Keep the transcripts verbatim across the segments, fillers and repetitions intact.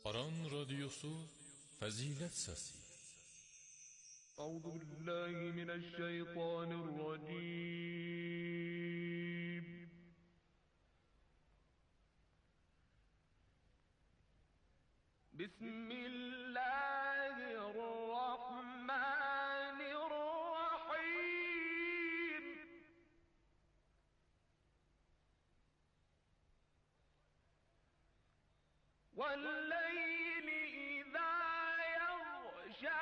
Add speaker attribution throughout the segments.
Speaker 1: Aran Radyosu Fazilet Sesi.
Speaker 2: Euzu billahi mineşşeytanirracim. Bismillahirrahmanirrahim. وَاللَّيْلِ إِذَا يَغْشَى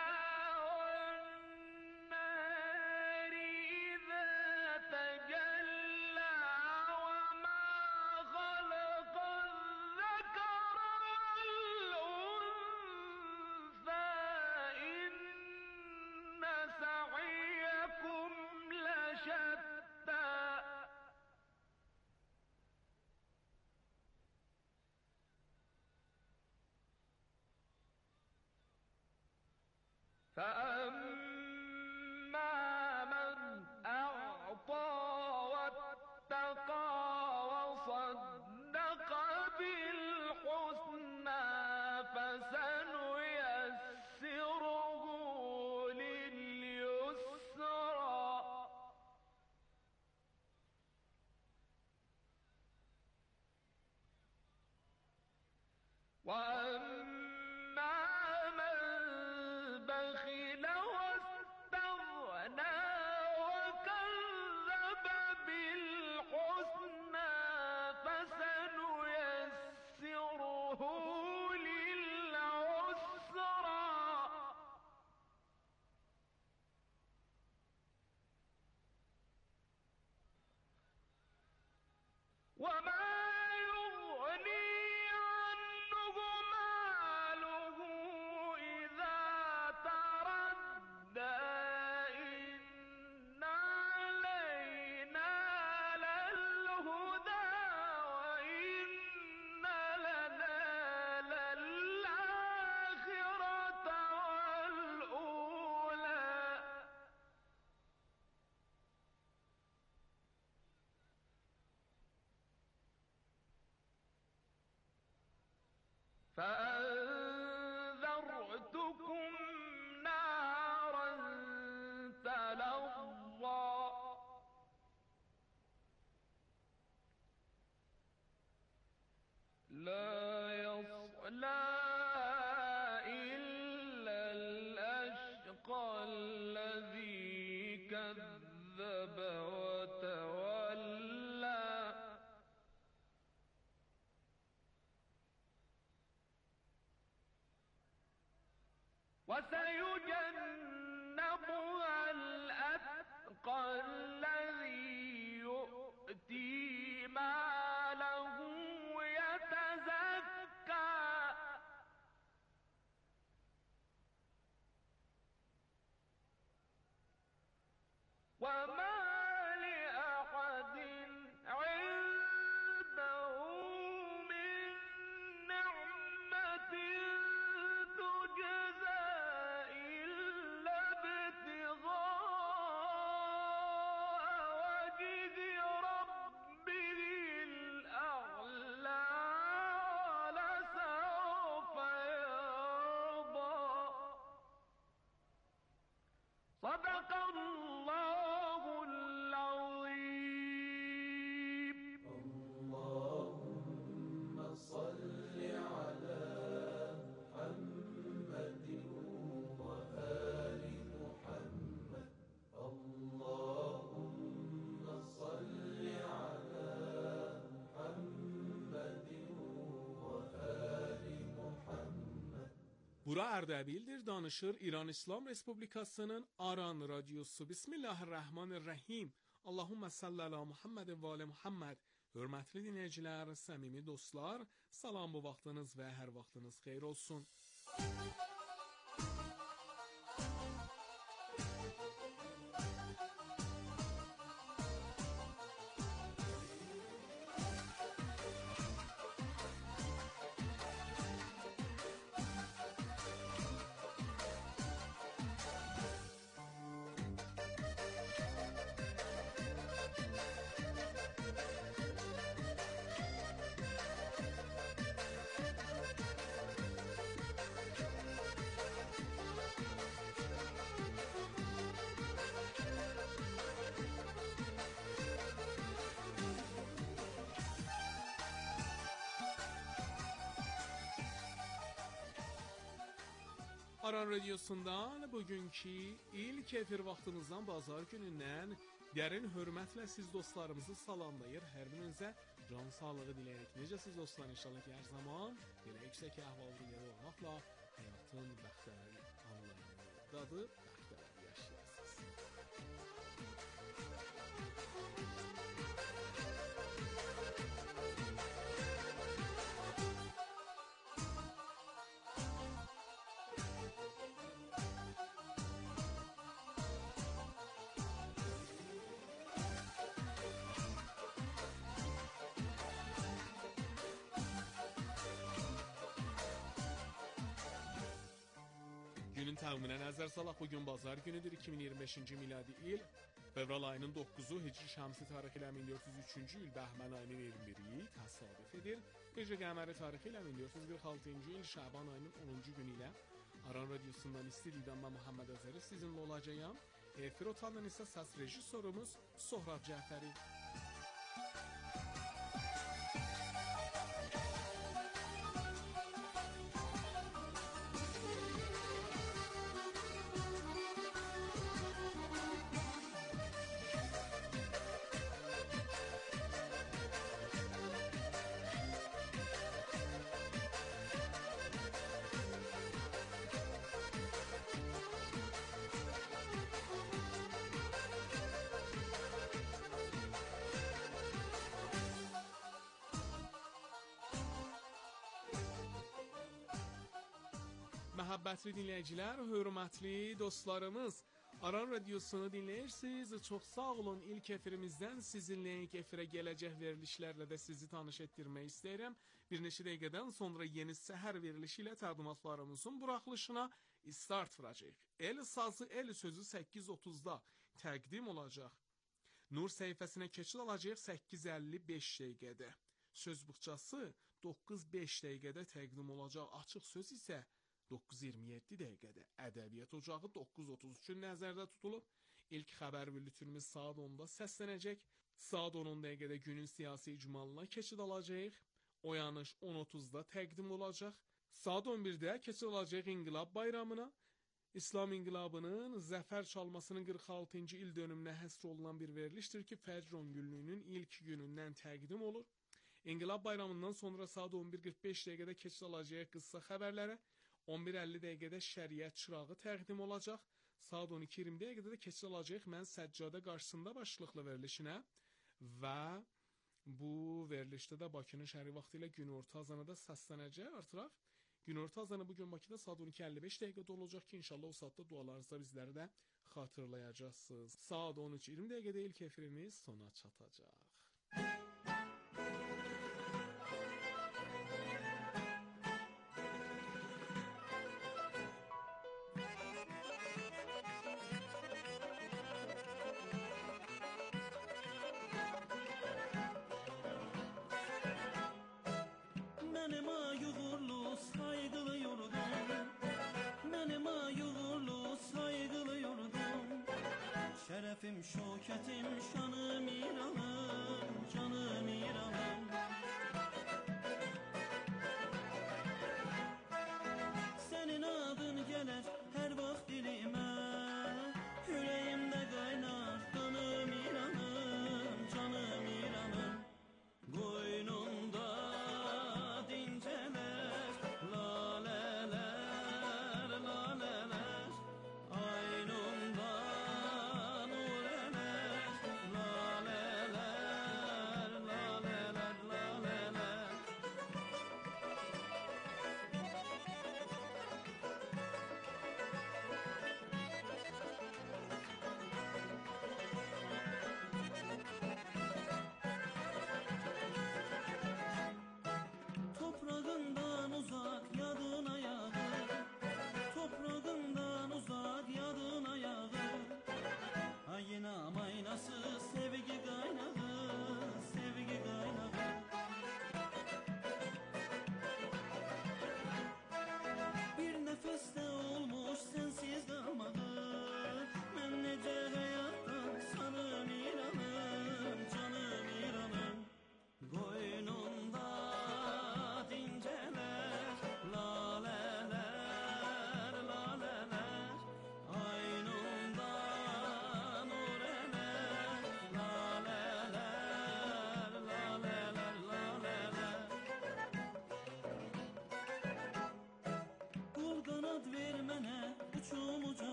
Speaker 2: وَالنَّهَارِ إِذَا تَجَلَّى وَمَا خَلَقَ الذَّكَرَ وَالْأُنثَىٰ إِنَّ سَعْيَكُمْ لَشَتَّىٰ فَأَمَّا مَنْ أَعْطَىٰ وَاتَّقَىٰ وَصَدَّقَ بِالْحُسْنَىٰ فَسَنُيَسِّرُهُ لِلْيُسْرَىٰ وَأَمَّا مَن بَخِلَ وَاسْتَغْنَىٰ وَكَذَّبَ بِالْحُسْنَىٰ فَسَنُيَسِّرُهُ لِلْعُسْرَىٰ وَمَا يُغْنِي عَنْهُ مَالُهُ إِذَا تَرَدَّىٰ إِنَّ عَلَيْنَا لَلْهُدَىٰ وَإِنَّ لَنَا لَلْآخِرَةَ وَالْأُولَىٰ فَأَنذَرْتُكُمْ نَارًا تَلَظَّىٰ لَا يَصْلَاهَا إِلَّا الْأَشْقَى الَّذِي كَذَّبَ وَتَوَلَّىٰ وَسَيُجَنَّبُهَا الْأَتْقَى الَّذِي يُؤْتِي مَالَهُ يَتَزَكَّىٰ وَمَا لِأَحَدٍ عِندَهُ مِن نِّعْمَةٍ تُجْزَىٰ إِلَّا ابْتِغَاءَ وَجْهِ رَبِّهِ الْأَعْلَىٰ وَلَسَوْفَ يَرْضَىٰ صَدَقَ اللَّهُ الْعَظِيمُ.
Speaker 3: اللهم صل على محمد وآل محمد. اللهم صل على محمد وآل محمد.
Speaker 4: Bura Erdebil'dir, danışır İran İslam Respublikası'nın Aran Radyosu. Bismillahirrahmanirrahim. Allahümme salli ala Muhammed ve ala Muhammed. Hörmətli dinləyicilər, səmimi dostlar, salam, bu vaxtınız və hər vaxtınız xeyir olsun. Aran Radiosundan bugünkü ilk efir vaxtımızdan bazar günündən dərin hörmətlə siz dostlarımızı salamlayır. Hər birinizə can sağlığı diləyərək. Necəsiz dostlar? İnşallah ki, hər zaman belə yüksək əhval-ruhiyyədə olmaqla həyatın bəxtəvər anlarını dadı, bəxtəvər yaşayasınız. Günün təxminə nəzər salaq. Bugün bazar günüdür, iki min iyirmi beşinci miladi il. Fevral ayının doqquzu, Hicri Şəmsi tarixi ilə min dörd yüz üçüncü il, Bəhmən ayının iyirmi biri təsadüf edir. Hicri Qəməri tarixi ilə min dörd yüz qırx altıncı il, Şaban ayının onuncu günü ilə Aran Radiosundan istədikdən mən Muhammed Özəri sizinlə olacağım. Efir otandan isə səs rejissorumuz Sohrab Cəfəri. Məhəbbətli dinləyicilər, hörmətli dostlarımız, Aran Radiosunu dinləyirsiniz. Çox sağ olun. İlk efirimizdən sizinlə ilk efirə gələcək verilişlərlə də sizi tanış etdirmək istəyirəm. Bir neçə dəqiqədən sonra yeni səhər verilişi ilə təqdimatlarımızın buraxılışına start vuracaq. El sazı, el sözü səkkiz otuzda təqdim olacaq. Nur səhifəsinə keçid alacaq səkkiz əlli beş dəqiqədə. Söz buxçası doqquz beş dəqiqədə təqdim olacaq. Açıq söz isə doqquz iyirmi yeddi dəqiqədə. Ədəbiyyat ocağı doqquz otuz üçün nəzərdə tutulub. İlk xəbər bülletinimiz saat onda səslənəcək. Saat on dəqiqədə günün siyasi icmalına keçid alacaq. Oyanış on otuzda təqdim olacaq. Saat on birdə keçid alacaq İnqilab Bayramına. İslam İnqilabının zəfər çalmasının qırx altıncı il dönümünə həsr olunan bir verilişdir ki, Fəcr on günlüyünün ilk günündən təqdim olur. İnqilab Bayramından sonra saat on bir qırx beş dəqiqədə keçid alacaq qısa xəbərlərə. on bir əlli dəqiqədə şəriət çırağı təqdim olacaq. Saat on iki iyirmi dəqiqədə də keçid alacaq Mən Səccadə qarşısında başlıqlı verilişinə və bu verilişdə də Bakının şəhəri vaxtı ilə günorta azanı da səslənəcək artıq. Günorta azanı bugün Bakıda saat on iki əlli beş dəqiqədə olacaq ki, inşallah o saatda dualarınızda bizləri də xatırlayacaqsınız. Saat on üç iyirmi dəqiqədə ilk efirimiz sona çatacaq.
Speaker 5: Mənim ayuğurlu saygılı yurdum, mənim ayuğurlu saygılı yurdum, şərəfim, şökətim, şanım İranım, canım İranım. Sənin adın gələr hər vaxt dilimə, ürəyimdə qaynar qanım İranım, canım İranım. Qoynunda la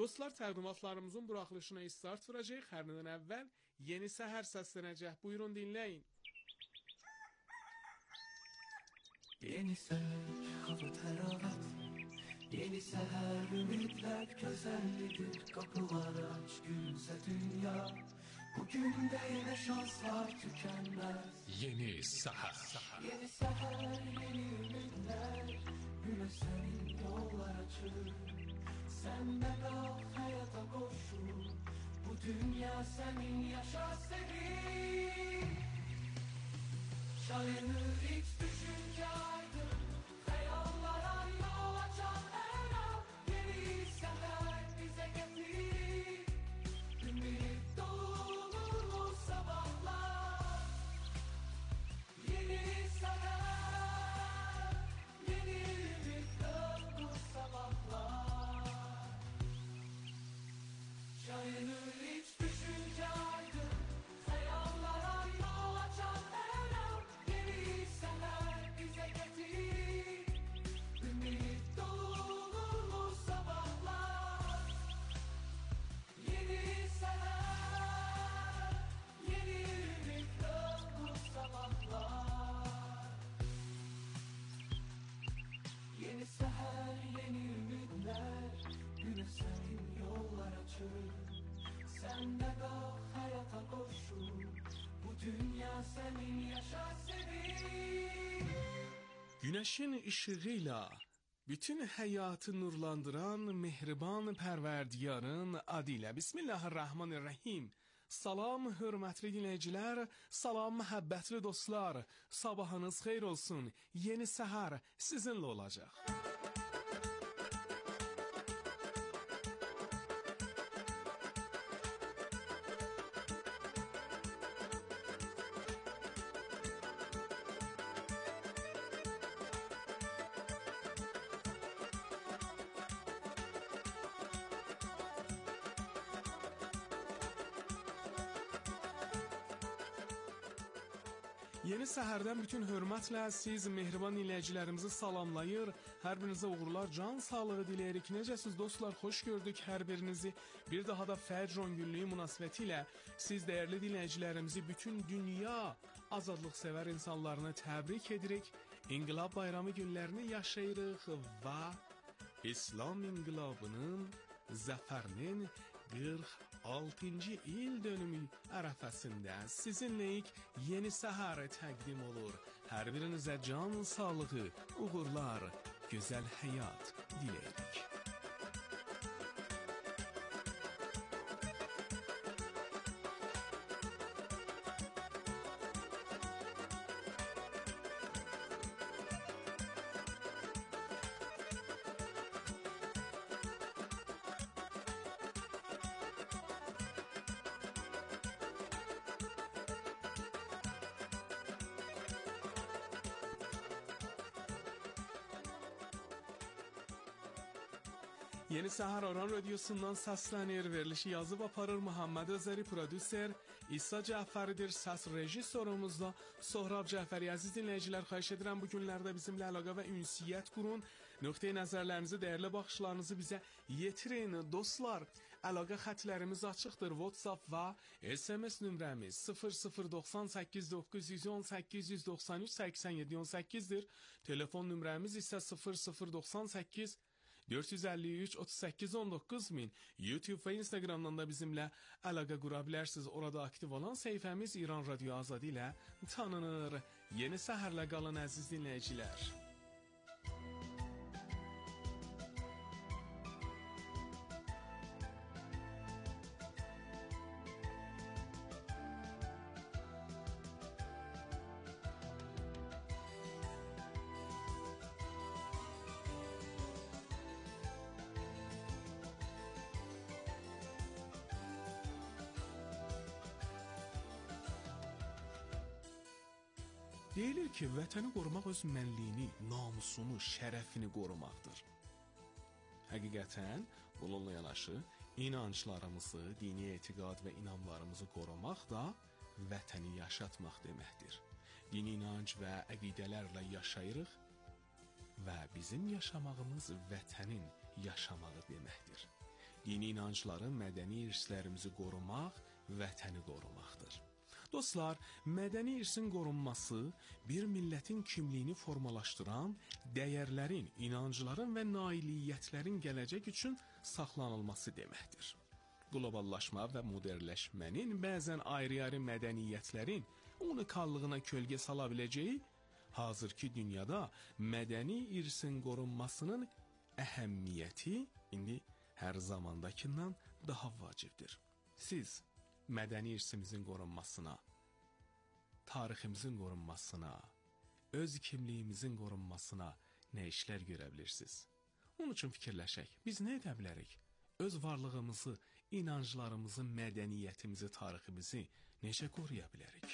Speaker 4: Dostlar, təqdimatlarımızın buraxılışına start verəcək. Hər nədən əvvəl yeni səhər səslənəcək. Buyurun dinləyin.
Speaker 3: Yeni səhər, hava təravət. Yeni səhər, ümidlər gözəllidir. Qapılar aç, gülsə dünya. Bugün də yenə şanslar tükənməz.
Speaker 1: Yeni səhər.
Speaker 3: Yeni səhər, yeni ümidlər. Günə sənin yollar açır. Sən də qalx həyata qoşul. Bu dünya sənin, yaşa sevin. Şayanır iç düşünce aydın. Hayallara yol açan her an. Yeni sefer bize getir. Ümit dolu sabahlar. Yeni sefer. Yeni ümit dolu sabahlar. Şayanır iç düşünce aydın. Hayallara yol açan her an. Yeni sefer bize getir. Ümit dolu sabahlar. Yeni sefer. Yeni ümit dolu sabahlar. Yeni seher, yeni ümitler. Güne senin yollar açır. Sen de kalk hayata koşul. Bu dünya senin, yaşa sevin.
Speaker 4: Günəşin işığıyla bütün həyatı nurlandıran mehriban Pərvərdigarın adı ilə Bismillahirrahmanirrahim. Salam hörmətli dinləyicilər, salam məhəbbətli dostlar. Sabahınız xeyir olsun. Yeni səhər sizinlə olacaq. Yeni səhərdən bütün hörmətlə siz mehriban dinləyicilərimizi salamlayır. Hər birinizə uğurlar, can sağlığı diləyirik. Necəsiz dostlar? Xoş gördük hər birinizi. Bir daha da Fəcr on günlüyü münasibətilə siz dəyərli dinləyicilərimizi bütün dünya azadlıq sevər insanlarını təbrik edirik. İnqilab bayramı günlərini yaşayırıq və İslam inqilabının zəfərinin qırx altıncı il dönümü ərəfəsində sizinləyik yeni səhər təqdim olur. Hər birinizə can sağlığı, uğurlar, gözəl həyat diləyirik. Yeni Səhər Aran Radyosu'ndan səslənir, verilişi yazıb aparır Muhammed Özəri, prodüser İsa Cəfəridir, səs rejissorumuzda Sohrab Cəfəri. Əziz dinləyicilər, xahiş edirəm bu günlərdə bizimlə əlaqə və ünsiyyət qurun. Nöqteyi nəzərlərinizi, dəyərli baxışlarınızı bizə yetirin. Dostlar, əlaqə xətlərimiz açıqdır. WhatsApp və S M S nömrəmiz sıfır sıfır doxsan səkkiz doqquz yüz on səkkiz yüz doxsan üç səksən yeddi on səkkizdir. Telefon nömrəmiz isə sıfır sıfır doxsan səkkiz dörd yüz əlli üç otuz səkkiz on doqquz min. YouTube və Instagramdan da bizimlə əlaqə qura bilərsiniz. Orada aktiv olan səhifəmiz İran Radio Azadi ilə tanınır. Yeni səhərlə qalın əziz dinləyicilər. Deyilir ki, vətəni qorumaq öz mənliyini, namusunu, şərəfini qorumaqdır. Həqiqətən, bununla yanaşı, inanclarımızı, dini etiqad və inanlarımızı qorumaq da vətəni yaşatmaq deməkdir. Dini inanc və əqidələrlə yaşayırıq və bizim yaşamağımız vətənin yaşamağı deməkdir. dini inancların, mədəni irslərimizi qorumaq, vətəni qorumaqdır. Dostlar, mədəni irsin qorunması bir millətin kimliyini formalaşdıran dəyərlərin, inancların və nailiyyətlərin gələcək üçün saxlanılması deməkdir. Qloballaşma və modernləşmənin bəzən ayrı-ayrı mədəniyyətlərin unikallığına kölgə sala biləcəyi, hazırki dünyada mədəni irsin qorunmasının əhəmiyyəti indi hər zamandakından daha vacibdir. Siz mədəni irsimizin qorunmasına, tariximizin qorunmasına, öz kimliyimizin qorunmasına nə işlər görə bilirsiniz? Onun üçün fikirləşək, biz nə edə bilərik? Öz varlığımızı, inanclarımızı, mədəniyyətimizi, tariximizi necə qoruya bilərik?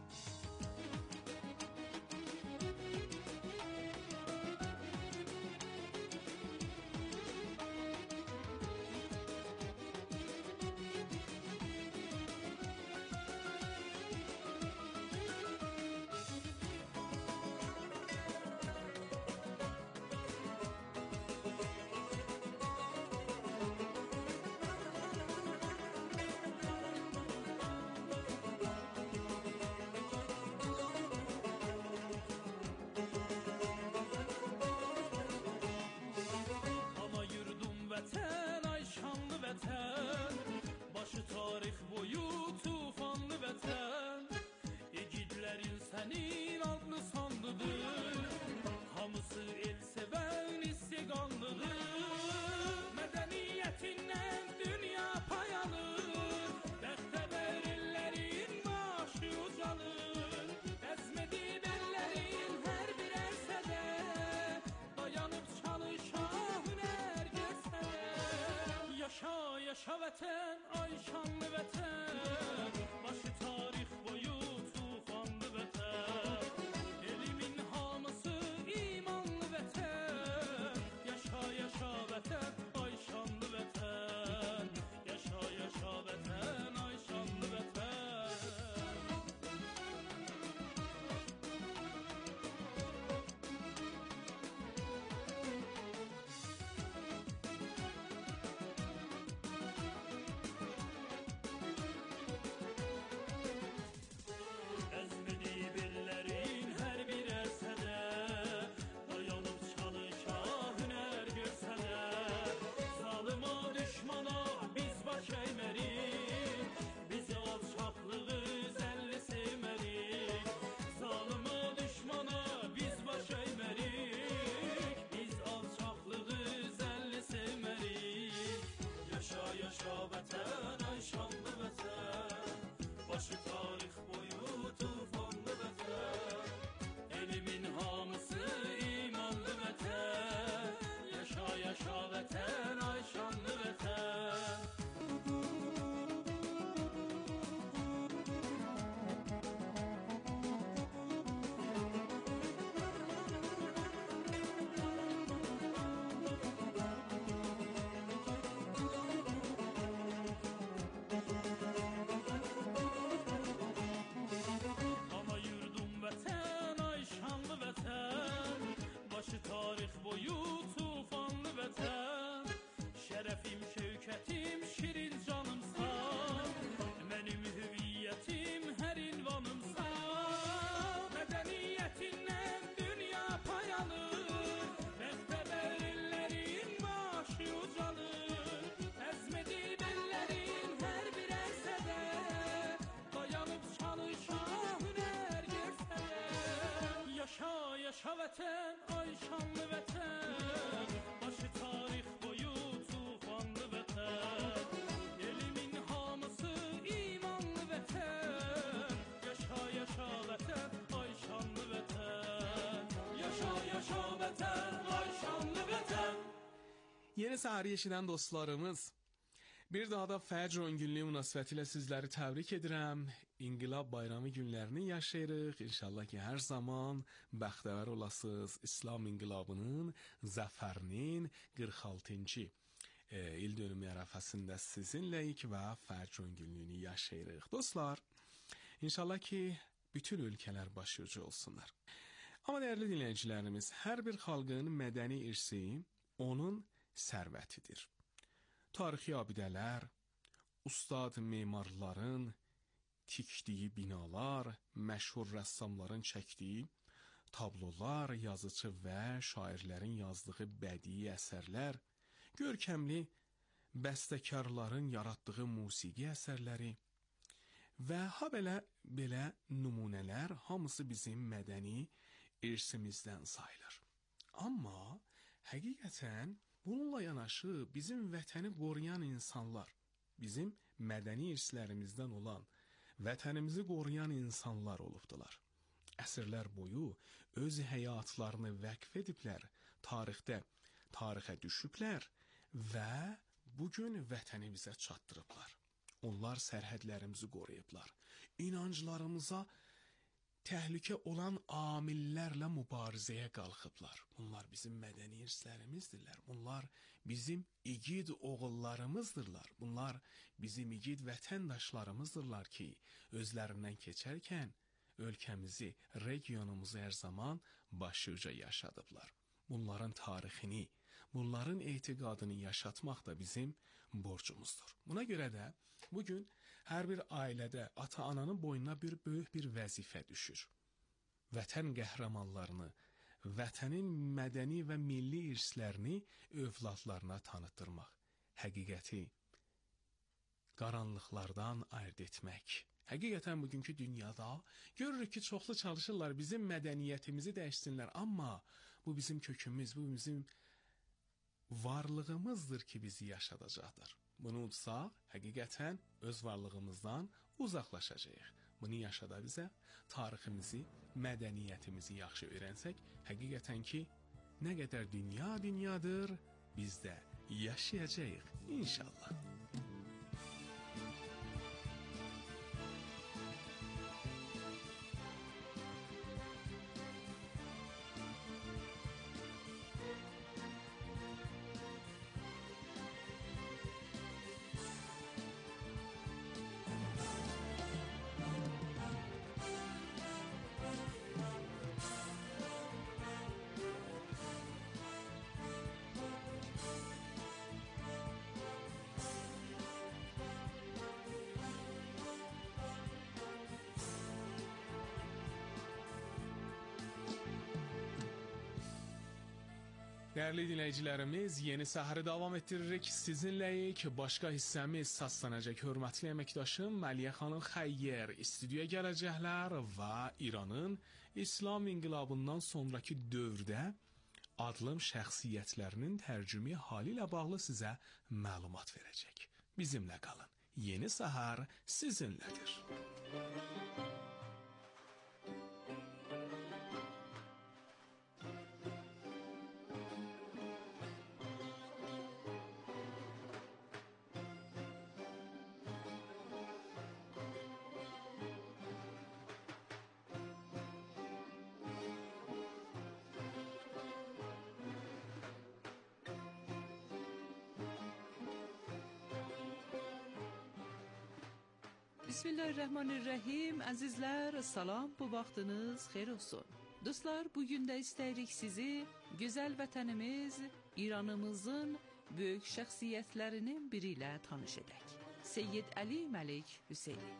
Speaker 5: Vətən, ay şanlı vətən, başı tarix boyu tufanlı vətən, igidlərin sənin adını sandıdır, hamısı el sevən istiqanlıdır, mədəniyyətindən dünya pay alır, bəxtəvər ellərin başı ucalır, əzmədib ellərin hər bir ərsədə, dayanıb çalışan yaşa, yaşa vətən, ay şanlı vətən, başı tarix boyu tufanlı vətən, elimin hamısı imanlı vətən, yaşa, yaşa vətən, ay şanlı vətən, yaşa, yaşa vətən, ay şanlı vətən. Yaşa vətən, ay şanlı vətən, başı tarix boyu tufanlı vətən, elimin hamısı imanlı vətən, yaşa, yaşa vətən, ay şanlı vətən. Başı tarix boyu tufanlı vətən, şərəfim, şövkətim, şirin canımsan, mənim hüviyyətim, hər ünvanımsan, mədəniyyətindən dünya pay alır, bəxtəvər ellərin başı ucalır, əzmədib ellərin hər bir ərsədə, dayanıb çalışan hünər görsədə, yaşa, yaşa vətən, ay şanlı vətən, başı tarix boyu tufanlı vətən, elimin hamısı imanlı vətən, yaşa, yaşa vətən, ay şanlı vətən, yaşa, yaşa vətən, ay şanlı vətən.
Speaker 4: Yeni səhəri eşidən dostlarımız, bir daha da Fəcr on günlüyü münasibətilə sizləri təbrik edirəm. İnqilab bayramı günlərini yaşayırıq. İnşallah ki, hər zaman bəxtəvər olasınız. İslam inqilabının zəfərinin qırx altıncı e, il dönümü ərəfəsində sizinləyik və Fəcr on günlüyünü yaşayırıq. Dostlar, inşallah ki, bütün ölkələr başarılı olsunlar. Amma dəyərli dinləyicilərimiz, hər bir xalqın mədəni irsi onun sərvətidir. tarixi abidələr, ustad memarların tikdiyi binalar, məşhur rəssamların çəkdiyi tablolar, yazıcı və şairlərin yazdığı bədii əsərlər, görkəmli bəstəkarların yaratdığı musiqi əsərləri və ha belə belə nümunələr hamısı bizim mədəni irsimizdən sayılır. Amma həqiqətən bununla yanaşı bizim vətəni qoruyan insanlar, bizim mədəni irslərimizdən olan vətənimizi qoruyan insanlar olubdular. Əsrlər boyu öz həyatlarını vəqf ediblər, tarixdə tarixə düşüblər və bugün vətəni bizə çatdırıblar. Onlar sərhədlərimizi qoruyublar. İnanclarımıza təhlükə olan amillərlə mübarizəyə qalxıblar. Bunlar bizim mədəni irslərimizdirlər. Bunlar bizim igid oğullarımızdırlar. Bunlar bizim igid vətəndaşlarımızdırlar ki, özlərindən keçərkən ölkəmizi, regionumuzu hər zaman başıca yaşadıblar. Bunların tarixini, bunların etiqadını yaşatmaq da bizim borcumuzdur. Buna görə də bugün hər bir ailədə ata-ananın boynuna bir böyük bir vəzifə düşür. Vətən qəhrəmanlarını, vətənin mədəni və milli irslərini övladlarına tanıtdırmaq, həqiqəti qaranlıqlardan ayırd etmək. Həqiqətən bugünkü dünyada görürük ki, çoxlu çalışırlar bizim mədəniyyətimizi dəyişsinlər, amma bu bizim kökümüz, bu bizim varlığımızdır ki, bizi yaşadacaqdır. Bunu udsaq, həqiqətən öz varlığımızdan uzaqlaşacağıq. Bunu yaşada bizə, tariximizi, mədəniyyətimizi yaxşı öyrənsək, həqiqətən ki, nə qədər dünya dünyadır, biz də yaşayacağıq, inşallah. Dəyərli dinləyicilərimiz, yeni səhəri davam etdiririk sizinləyik. Başqa hissəmiz səslənəcək. Hörmətli əməkdaşım Məliyə xanım Xəyyər stüdiyoya gələcəklər və İranın İslam inqilabından sonraki dövrdə adlım şəxsiyyətlərinin tərcümi hali ilə bağlı sizə məlumat verəcək. Bizimlə qalın. Yeni səhər sizinlədir.
Speaker 6: Bismillahirrahmanirrahim. Əzizlər, salam, bu vaxtınız xeyir olsun. Dostlar, bugün də istəyirik sizi gözəl vətənimiz İranımızın böyük şəxsiyyətlərinin biri ilə tanış edək. Seyyid Əli Məlik Hüseyni.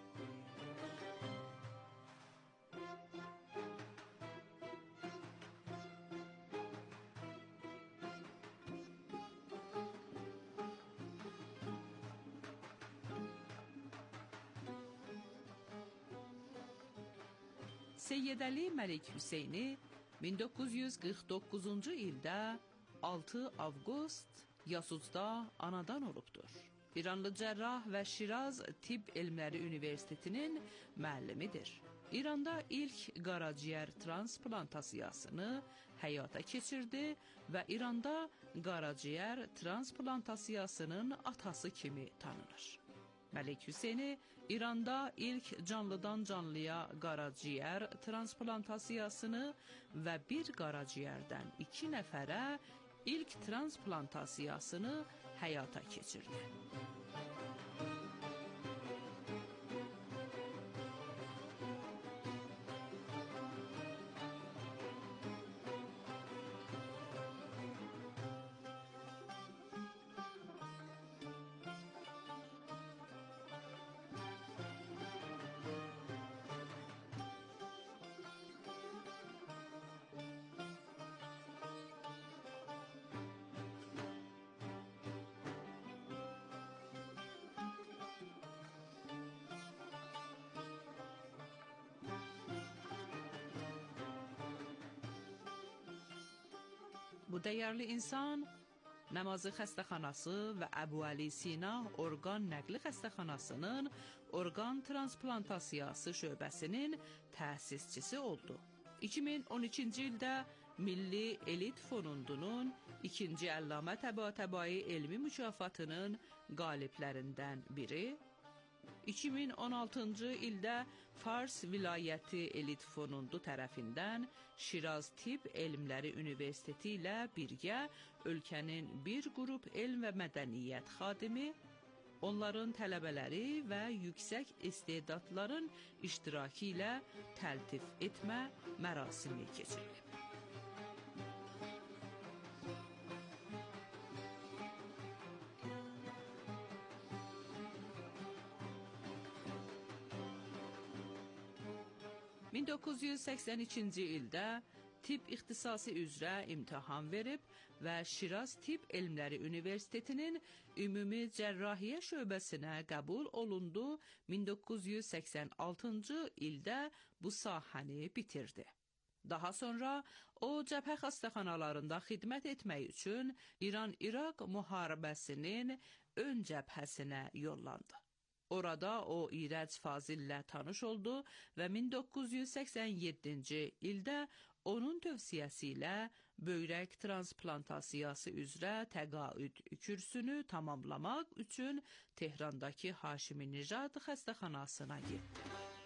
Speaker 6: Seyyid Əli Məlik Hüseyni min doqquz yüz qırx doqquzuncu ildə altı avqust Yasuzda anadan olubdur. İranlı cərrah və Şiraz Tibb Elmləri Universitetinin müəllimidir. İranda ilk qaraciyər transplantasiyasını həyata keçirdi və İranda qaraciyər transplantasiyasının atası kimi tanınır. Məlik Hüseyni İranda ilk canlıdan canlıya qaraciyər transplantasiyasını və bir qaraciyərdən iki nəfərə ilk transplantasiyasını həyata keçirdi. Bu dəyərli insan Namazı xəstəxanası və Əbu Əli Sina orqan nəqli xəstəxanasının orqan transplantasiya şöbəsinin təsisçisi oldu. iki min on ikinci ildə Milli Elit Fondunun ikinci Əllamə Təbatəbai elmi mükafatının qaliblərindən biri, iki min on altıncı ildə Fars Vilayəti Elit Fondu tərəfindən Şiraz Tibb Elmləri Universiteti ilə birgə ölkənin bir qrup elm və mədəniyyət xadimi, onların tələbələri və yüksək istedadların iştirakı ilə təltif etmə mərasimi keçirilib. min doqquz yüz səksən ikinci ildə tibb ixtisası üzrə imtahan verib və Şiraz Tibb Elmləri Universitetinin Ümumi Cərrahiyyə şöbəsinə qəbul olundu. min doqquz yüz səksən altıncı ildə bu sahəni bitirdi. Daha sonra o cəbhə xəstəxanalarında xidmət etmək üçün İran-İraq müharibəsinin ön cəbhəsinə yollandı. Orada o İrəc Fazillə tanış oldu və min doqquz yüz səksən yeddinci ildə onun tövsiyəsi ilə böyrək transplantasiyası üzrə təqaüd kürsünü tamamlamaq üçün Tehrandakı Haşimi Nijad xəstəxanasına getdi.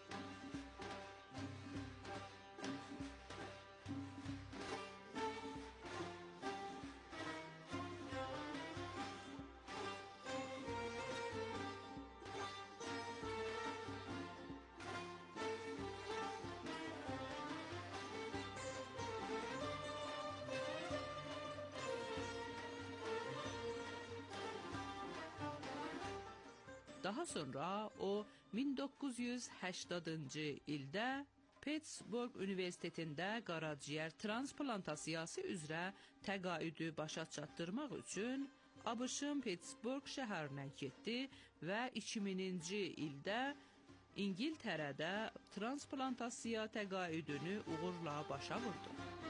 Speaker 6: Daha sonra o min doqquz yüz həştadıncı ildə Pittsburgh Universitetində qaraciyər transplantasiyası üzrə təqaüdü başa çatdırmaq üçün ABŞ-ın Pittsburgh şəhərinə getdi və iki minci ildə İngiltərədə transplantasiya təqaüdünü uğurla başa vurdu.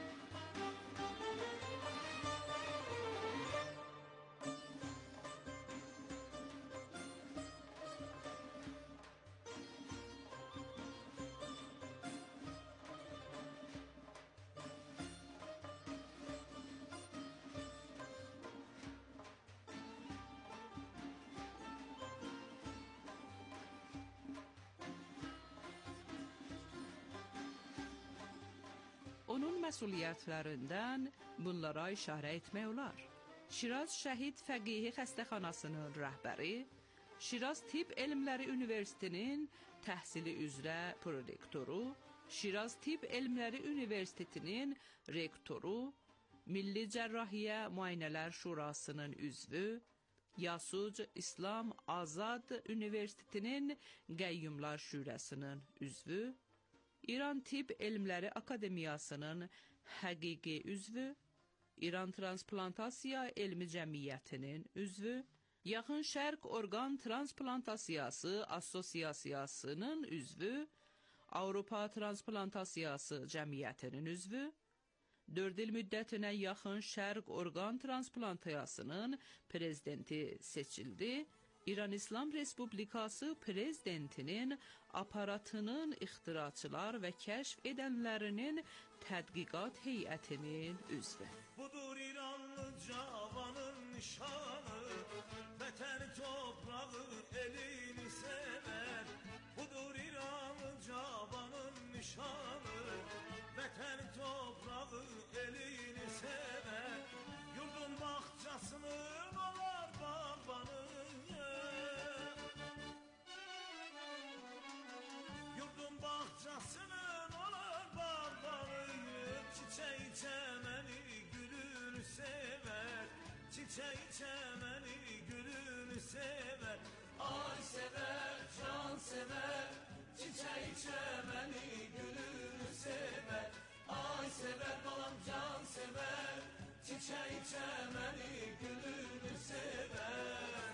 Speaker 6: Onun məsuliyyətlərindən bunlara işarə etmək olar. Şiraz Şəhid Fəqihi Xəstəxanasının rəhbəri, Şiraz Tibb Elmləri Universitetinin təhsili üzrə prorektoru, Şiraz Tibb Elmləri Universitetinin rektoru, Milli Cərrahiyyə Müayinələr Şurasının üzvü, Yasuc İslam Azad Universitetinin Qəyyumlar Şurasının üzvü, İran Tibb Elmləri Akademiyasının həqiqi üzvü, İran Transplantasiya Elmi Cəmiyyətinin üzvü, Yaxın Şərq Orqan Transplantasiyası Assosiasiyasının üzvü, Avropa Transplantasiyası Cəmiyyətinin üzvü, dörd il müddətinə Yaxın Şərq Orqan Transplantasiyasının prezidenti seçildi. İran İslam Respublikası prezidentinin aparatının ixtiraçılar və kəşf edənlərinin tədqiqat heyətinin üzvü.
Speaker 7: Budur İranlı cavanın nişanı, vətən toprağı elini sevər. Budur İranlı cavanın nişanı, vətən toprağı elini sevər. Yurdun bağçasının olar bağbanı, bahçasının olar bağları, çiçeği çəməni gülünü sevər, çiçeği çəməni gülünü sevər. Ay sevər, can sevər, çiçeği çəməni gülünü sevər. Ay sevər, balam can sevər, çiçeği çəməni gülünü sevər.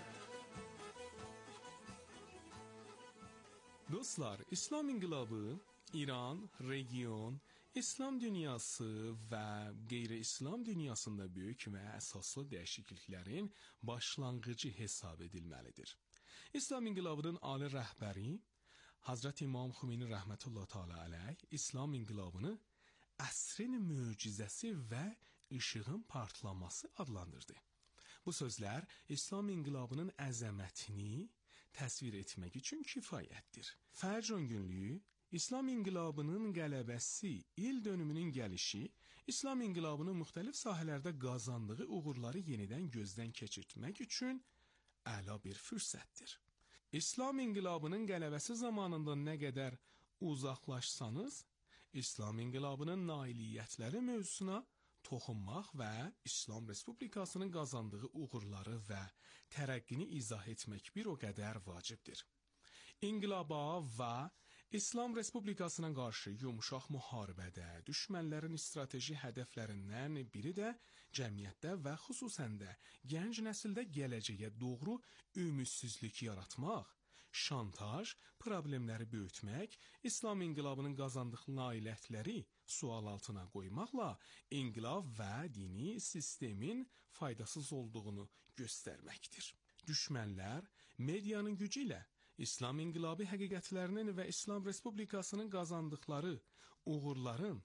Speaker 4: Dostlar, İslam İnqilabı İran, region, İslam dünyası və qeyri-İslam dünyasında böyük və əsaslı dəyişikliklərin başlanğıcı hesab edilməlidir. İslam inqilabının ali rəhbəri Hazrət İmam Xümeyni rəhmətullah təala əleyh İslam inqilabını əsrin möcüzəsi və işığın partlaması adlandırdı. Bu sözlər İslam inqilabının əzəmətini təsvir etmək üçün kifayətdir. Fərcan günlüyü, İslam inqilabının qələbəsi, il dönümünün gəlişi, İslam inqilabının müxtəlif sahələrdə qazandığı uğurları yenidən gözdən keçirtmək üçün əla bir fürsətdir. İslam inqilabının qələbəsi zamanında nə qədər uzaqlaşsanız, İslam inqilabının nailiyyətləri mövzusuna toxunmaq və İslam Respublikasının qazandığı uğurları və tərəqqini izah etmək bir o qədər vacibdir. İnqilaba və İslam Respublikasına qarşı yumuşaq müharibədə düşmənlərin strateji hədəflərindən biri də cəmiyyətdə və xüsusən də gənc nəsildə gələcəyə doğru ümidsizlik yaratmaq, şantaj, problemləri böyütmək, İslam inqilabının qazandığı nailiyyətləri sual altına qoymaqla inqilab və dini sistemin faydasız olduğunu göstərməkdir. Düşmənlər medianın gücü ilə İslam inqilabı həqiqətlərinin və İslam Respublikasının qazandıqları uğurların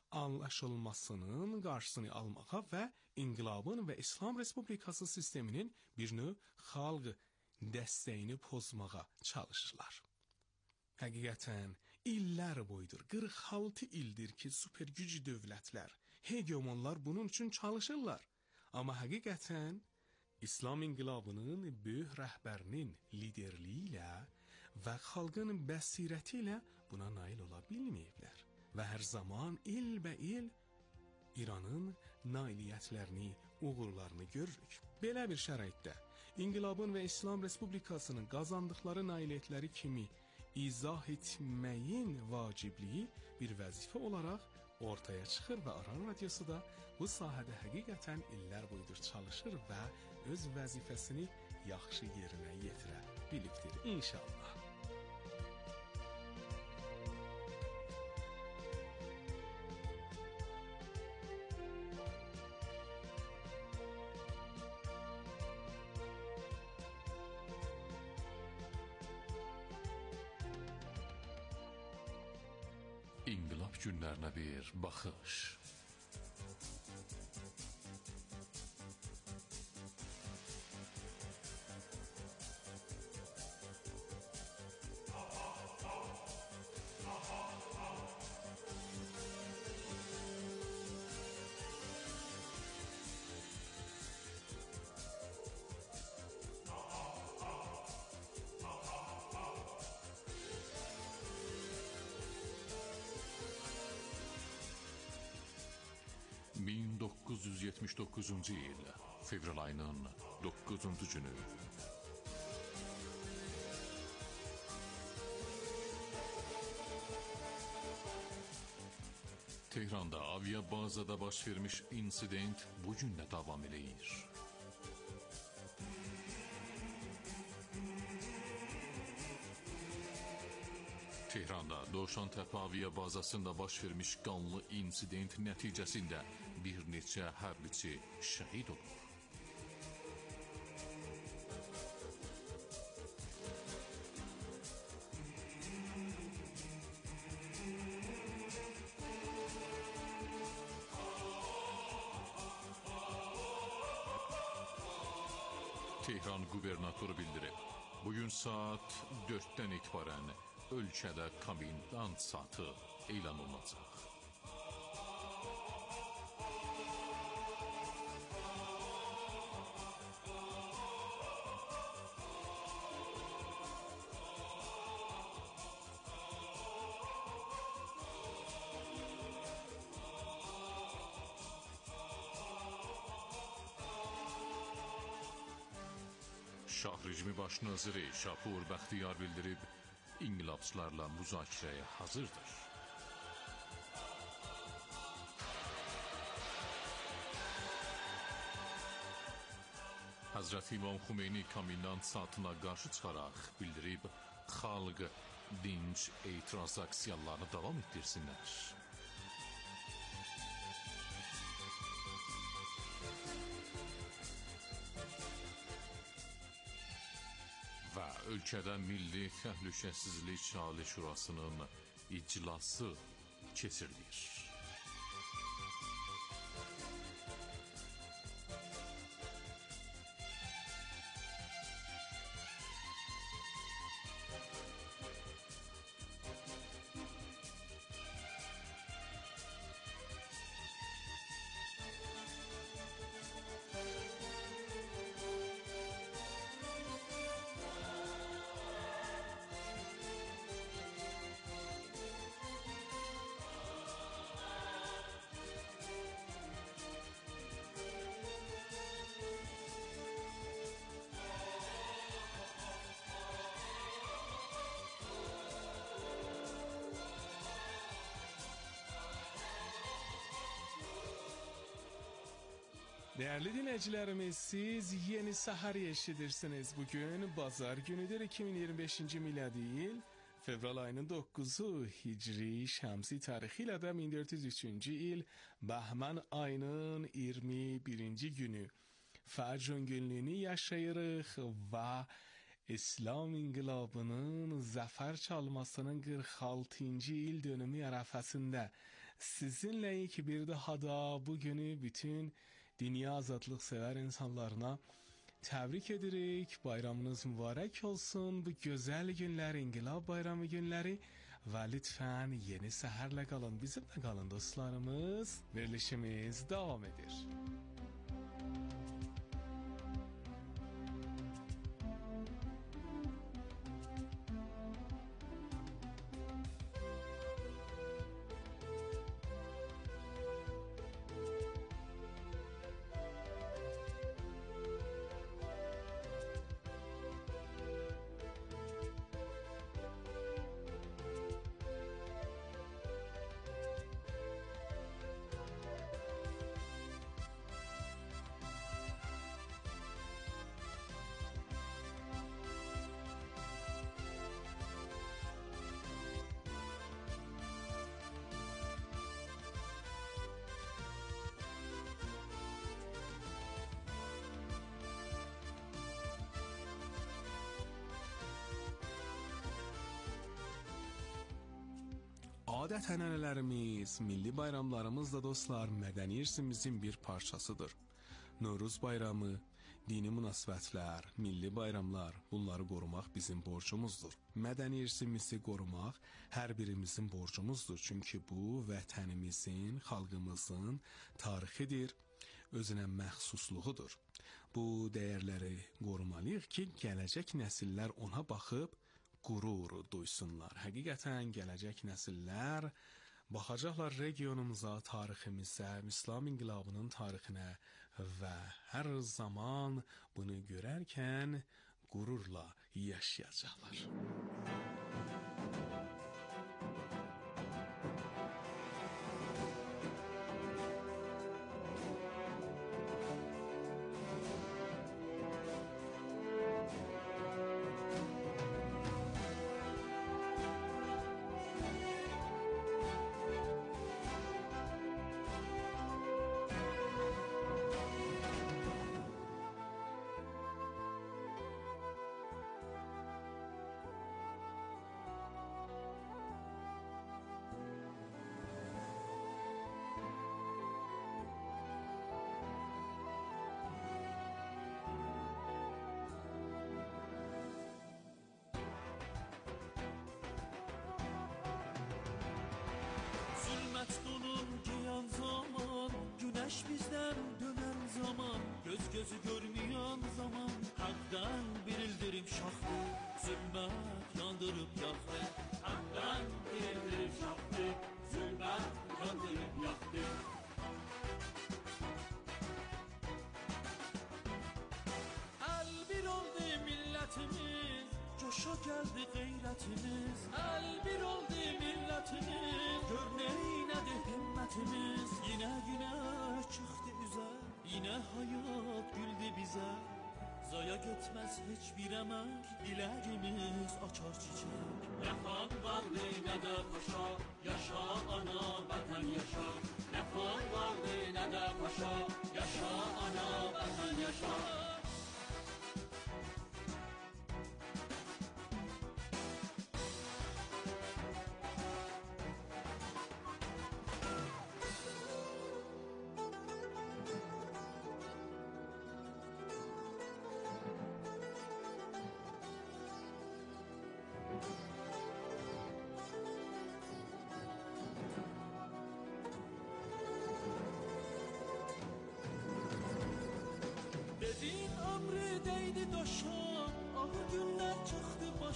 Speaker 4: anlaşılmasının qarşısını almağa və inqilabın və İslam Respublikası sisteminin bir növ xalq dəstəyini pozmağa çalışırlar. Həqiqətən, illər boyudur, qırx altı ildir ki, süpergüc dövlətlər, hegemonlar bunun üçün çalışırlar. Amma həqiqətən, İslam inqilabının böyük rəhbərinin liderliyi ilə və xalqın bəsirəti ilə buna nail ola bilməyiblər. Və hər zaman ilbə-il İranın nailiyyətlərini, uğurlarını görürük. Belə bir şəraitdə İnqilabın və İslam Respublikasının qazandıqları nailiyyətləri kimi izah etməyin vacibliyi bir vəzifə olaraq ortaya çıxır və Aran Radiosu da bu sahədə həqiqətən illər boyudur çalışır və öz vəzifəsini yaxşı yerinə yetirə bilibdir inşallah.
Speaker 1: İnqilab günlərinə bir baxış. min doqquz yüz yetmiş doqquzuncu il fevral ayının doqquzuncu günü. Tehranda aviabazada baş vermiş insident bugün də davam eləyir. Tehranda Dovşantepe aviabazasında baş vermiş qanlı insident nəticəsində bir neçə hərbiçi şəhid olur. Tehran qubernatoru bildirib, bugün saat dörddən etibarən ölkədə komendant saatı elan olunacaq. Şah rejimi baş naziri Şapur Bəxtiyar bildirib, inqilabçılarla müzakirəyə hazırdır. Hazreti İmam Xümeyni komendant saatına qarşı çıxaraq bildirib, xalq dinc etiraz aksiyalarını davam etdirsinlər. ölkədə Milli Təhlükəsizlik Ali Şurasının iclası keçirilir.
Speaker 4: Değerli dinleyicilerimiz, siz Yeni Sahar'ı eşidirsiniz. Bugün Bazar günüdür, iki min iyirmi beşinci miladi yıl fevral ayının dokuzu Hicri Şəmsi tarixi ilə də min dörd yüz üçüncü il Bəhmən ayının iyirmi birinci günü Fəcr günlüğünü yaşayırıq və İslam inqilabının zafer çalmasının qırx altıncı il dönümü ərəfəsində sizinlə ilk bir daha da bu günü bütün dünya azadlıq sevər insanlarına təbrik edirik. Bayramınız mübarək olsun. Bu gözəl günlər, İnqilab Bayramı günləri və lütfən Yeni Səhərlə qalın, bizimlə qalın dostlarımız. Verilişimiz davam edir. Adət-ənənələrimiz, milli bayramlarımız da dostlar mədəni irsimizin bir parçasıdır. Novruz bayramı, dini münasibətlər, milli bayramlar, bunları qorumaq bizim borcumuzdur. Mədəni irsimizi qorumaq hər birimizin borcumuzdur. Çünki bu vətənimizin, xalqımızın tarixidir, özünə məxsusluğudur. Bu dəyərləri qorumalıyıq ki, gələcək nəsillər ona baxıb qürur duysunlar. Həqiqətən gələcək nəsillər baxacaqlar regionumuza, tariximizə, İslam inqilabının tarixinə və hər zaman bunu görərkən qürurla yaşayacaqlar.
Speaker 7: Zulmət donur giyan zaman, güneş bizden dönen zaman, göz gözü görmeyen zaman, hakdan bir ildirim şahtı, zulmət yandırıp yaktı. Hakdan bir ildirim şahtı, zulmət yandırıp yaktı. El bir oldu milletimiz, coşa geldi gayretimiz. El bir oldu milletimiz, gör neynədir himmetimiz. Yine güneş çıktı üze, yine hayat güldü bize. Zaya gitmez hiçbir emek, dilerimiz açar çiçek. Ne xan vardı ne de paşa, yaşa ana vatan yaşa. Ne xan vardı ne de paşa, yaşa ana vatan yaşa.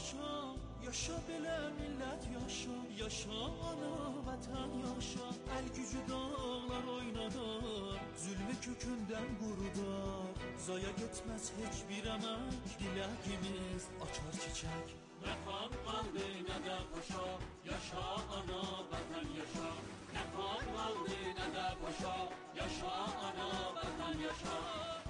Speaker 7: yaşa, yaşa belə millət yaşa, yaşa ana vətən yaşa. Əl gücü dağlar oynadar, zülmü kökündən qurudar. Zaya getməz heç bir əmək, diləkimiz açar çiçək. Nə xan qaldı, nə də paşa, yaşa ana vətən yaşa. Nə xan qaldı, nə də paşa, yaşa ana vətən yaşa.